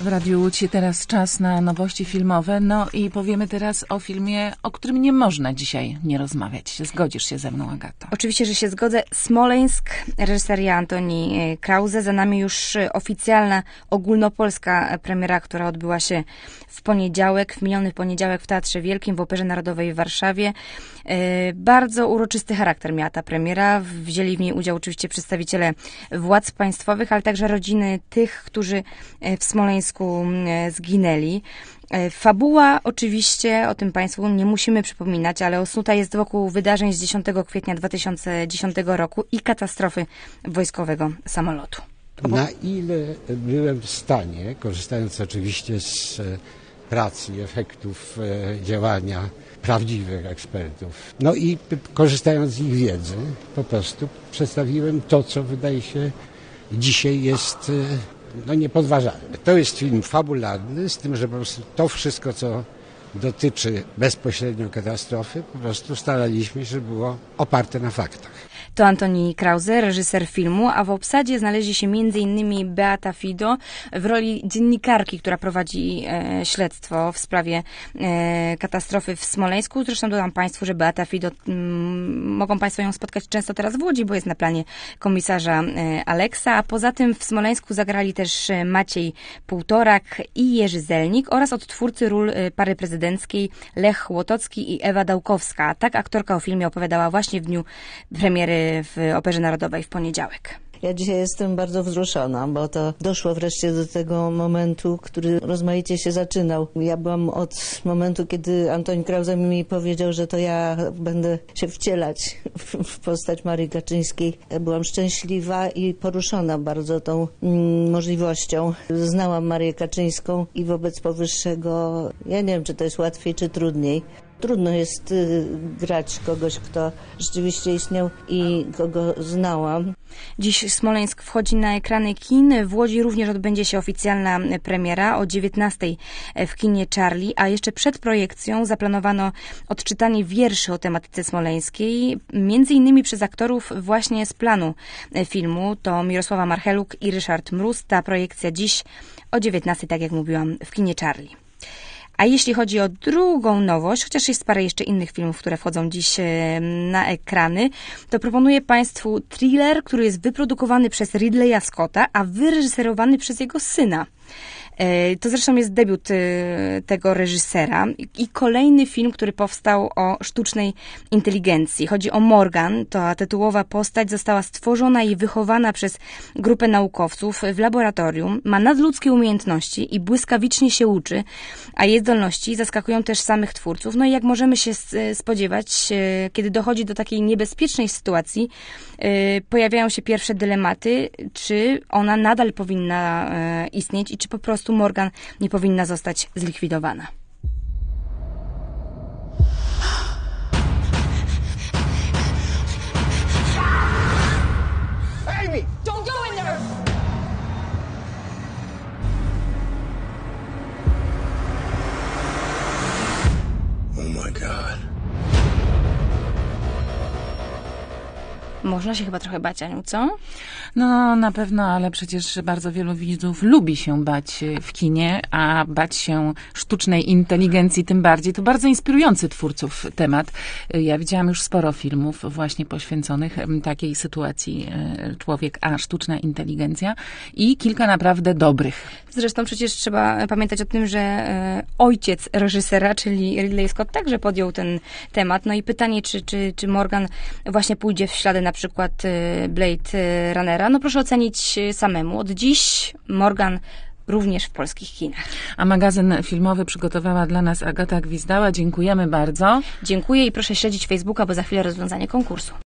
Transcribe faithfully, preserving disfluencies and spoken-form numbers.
W Radiu Łódź teraz czas na nowości filmowe. No i powiemy teraz o filmie, o którym nie można dzisiaj nie rozmawiać. Zgodzisz się ze mną, Agato? Oczywiście, że się zgodzę. Smoleńsk, reżyseria Antoni Krause. Za nami już oficjalna, ogólnopolska premiera, która odbyła się w poniedziałek, w miniony poniedziałek w Teatrze Wielkim, w Operze Narodowej w Warszawie. Bardzo uroczysty charakter miała ta premiera. Wzięli w niej udział oczywiście przedstawiciele władz państwowych, ale także rodziny tych, którzy w Smoleńsku zginęli. Fabuła oczywiście, o tym Państwu nie musimy przypominać, ale osnuta jest wokół wydarzeń z dziesiątego kwietnia dwa tysiące dziesiątego roku i katastrofy wojskowego samolotu. Na ile byłem w stanie, korzystając oczywiście z pracy i efektów działania prawdziwych ekspertów, no i korzystając z ich wiedzy, po prostu przedstawiłem to, co wydaje się dzisiaj jest no niepodważalne. To jest film fabularny, z tym, że po prostu to wszystko, co dotyczy bezpośrednio katastrofy, po prostu staraliśmy się, żeby było oparte na faktach. To Antoni Krause, reżyser filmu, a w obsadzie znaleźli się między innymi Beata Fido w roli dziennikarki, która prowadzi e, śledztwo w sprawie e, katastrofy w Smoleńsku. Zresztą dodam Państwu, że Beata Fido, m, mogą Państwo ją spotkać często teraz w Łodzi, bo jest na planie komisarza e, Aleksa, a poza tym w Smoleńsku zagrali też Maciej Półtorak i Jerzy Zelnik oraz odtwórcy ról e, pary prezydenckiej Lech Łotocki i Ewa Dałkowska. Tak aktorka o filmie opowiadała właśnie w dniu premiery w Operze Narodowej w poniedziałek. Ja dzisiaj jestem bardzo wzruszona, bo to doszło wreszcie do tego momentu, który rozmaicie się zaczynał. Ja byłam od momentu, kiedy Antoni Krause mi powiedział, że to ja będę się wcielać w postać Marii Kaczyńskiej. Byłam szczęśliwa i poruszona bardzo tą mm, możliwością. Znałam Marię Kaczyńską i wobec powyższego, ja nie wiem, czy to jest łatwiej, czy trudniej. Trudno jest y, grać kogoś, kto rzeczywiście istniał i kogo znałam. Dziś Smoleńsk wchodzi na ekrany kin. W Łodzi również odbędzie się oficjalna premiera o dziewiętnastej w kinie Charlie, a jeszcze przed projekcją zaplanowano odczytanie wierszy o tematyce smoleńskiej, między innymi przez aktorów właśnie z planu filmu. To Mirosława Marcheluk i Ryszard Mróz. Ta projekcja dziś o dziewiętnastej, tak jak mówiłam, w kinie Charlie. A jeśli chodzi o drugą nowość, chociaż jest parę jeszcze innych filmów, które wchodzą dziś na ekrany, to proponuję Państwu thriller, który jest wyprodukowany przez Ridleya Scotta, a wyreżyserowany przez jego syna. To zresztą jest debiut tego reżysera i kolejny film, który powstał o sztucznej inteligencji. Chodzi o Morgan. Ta tytułowa postać została stworzona i wychowana przez grupę naukowców w laboratorium. Ma nadludzkie umiejętności i błyskawicznie się uczy, a jej zdolności zaskakują też samych twórców. No i jak możemy się spodziewać, kiedy dochodzi do takiej niebezpiecznej sytuacji, pojawiają się pierwsze dylematy, czy ona nadal powinna istnieć i czy po prostu Morgan nie powinna zostać zlikwidowana. Amy! Don't go in there! Oh my God. Można się chyba trochę bać, Aniu, co? No, na pewno, ale przecież bardzo wielu widzów lubi się bać w kinie, a bać się sztucznej inteligencji tym bardziej. To bardzo inspirujący twórców temat. Ja widziałam już sporo filmów właśnie poświęconych takiej sytuacji człowiek a sztuczna inteligencja i kilka naprawdę dobrych. Zresztą przecież trzeba pamiętać o tym, że e, ojciec reżysera, czyli Ridley Scott, także podjął ten temat. No i pytanie, czy, czy, czy Morgan właśnie pójdzie w ślady na przykład e, Blade Runnera. No proszę ocenić samemu. Od dziś Morgan również w polskich kinach. A magazyn filmowy przygotowała dla nas Agata Gwizdała. Dziękujemy bardzo. Dziękuję i proszę śledzić Facebooka, bo za chwilę rozwiązanie konkursu.